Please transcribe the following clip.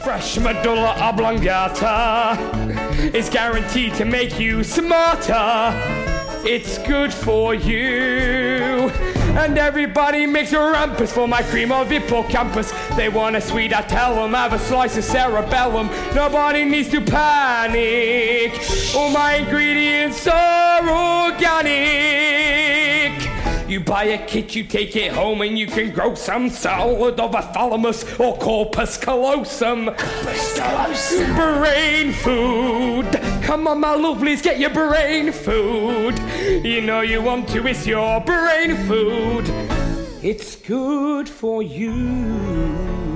Fresh medulla oblongata is guaranteed to make you smarter. It's good for you. And everybody makes a rumpus for my cream of hippocampus. They want a sweet, I tell them, have a slice of cerebellum. Nobody needs to panic. All my ingredients are organic. You buy a kit, you take it home, and you can grow some salad of a thalamus or corpus callosum. Brain food. Come on, my lovelies, get your brain food. You know you want to, it's your brain food. It's good for you.